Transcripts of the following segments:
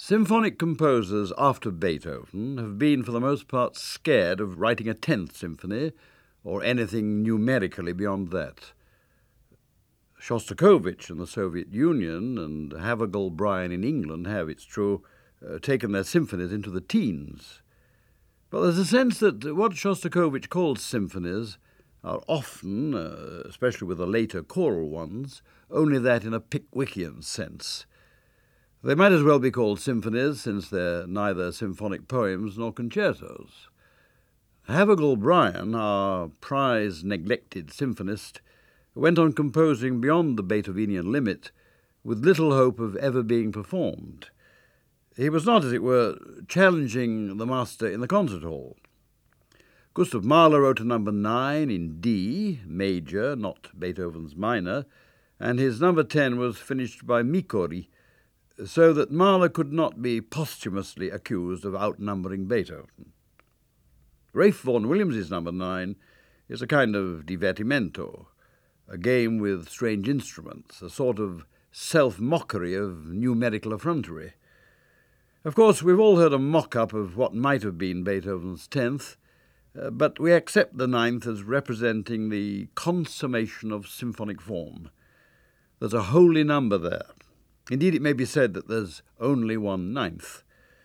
Symphonic composers after Beethoven have been for the most part scared of writing a 10th symphony or anything numerically beyond that. Shostakovich in the Soviet Union and Havergal Brian in England have, it's true, taken their symphonies into the teens. But there's a sense that what Shostakovich calls symphonies are often, especially with the later choral ones, only that in a Pickwickian sense. They might as well be called symphonies, since they're neither symphonic poems nor concertos. Havergal Brian, our prize-neglected symphonist, went on composing beyond the Beethovenian limit with little hope of ever being performed. He was not, as it were, challenging the master in the concert hall. Gustav Mahler wrote a number 9 in D, major, not Beethoven's minor, and his number 10 was finished by Micori, so that Mahler could not be posthumously accused of outnumbering Beethoven. Ralph Vaughan Williams's number 9 is a kind of divertimento, a game with strange instruments, a sort of self-mockery of numerical effrontery. Of course, we've all heard a mock-up of what might have been Beethoven's 10th, but we accept the 9th as representing the consummation of symphonic form. There's a holy number there. Indeed, it may be said that there's only one 9th.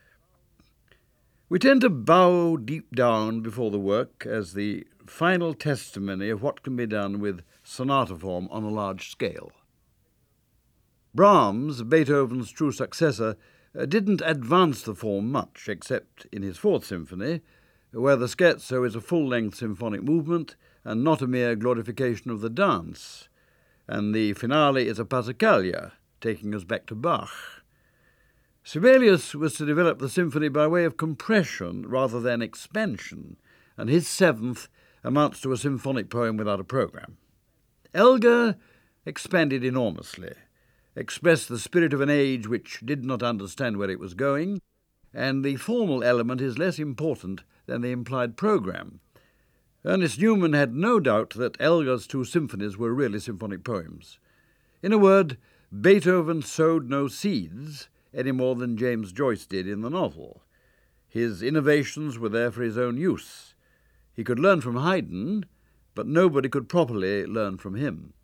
We tend to bow deep down before the work as the final testimony of what can be done with sonata form on a large scale. Brahms, Beethoven's true successor, didn't advance the form much, except in his 4th symphony, where the scherzo is a full-length symphonic movement and not a mere glorification of the dance, and the finale is a passacaglia, taking us back to Bach. Sibelius was to develop the symphony by way of compression rather than expansion, and his 7th amounts to a symphonic poem without a program. Elgar expanded enormously, expressed the spirit of an age which did not understand where it was going, and the formal element is less important than the implied program. Ernest Newman had no doubt that Elgar's 2 symphonies were really symphonic poems. In a word, Beethoven sowed no seeds any more than James Joyce did in the novel. His innovations were there for his own use. He could learn from Haydn, but nobody could properly learn from him.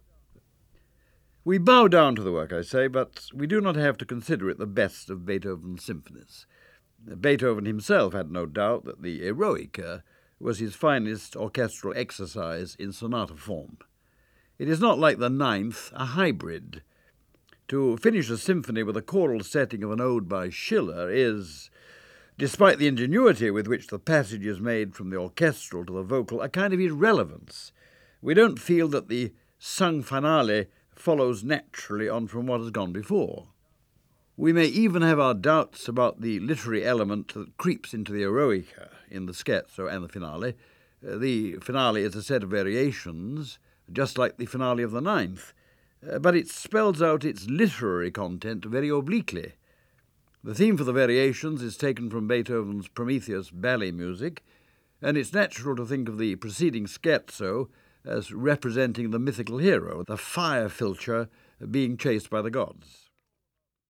We bow down to the work, I say, but we do not have to consider it the best of Beethoven's symphonies. Beethoven himself had no doubt that the Eroica was his finest orchestral exercise in sonata form. It is not like the 9th, a hybrid. To finish a symphony with a choral setting of an ode by Schiller is, despite the ingenuity with which the passage is made from the orchestral to the vocal, a kind of irrelevance. We don't feel that the sung finale follows naturally on from what has gone before. We may even have our doubts about the literary element that creeps into the Eroica in the scherzo and the finale. The finale is a set of variations, just like the finale of the 9th, but it spells out its literary content very obliquely. The theme for the variations is taken from Beethoven's Prometheus ballet music, and it's natural to think of the preceding scherzo as representing the mythical hero, the fire filcher being chased by the gods.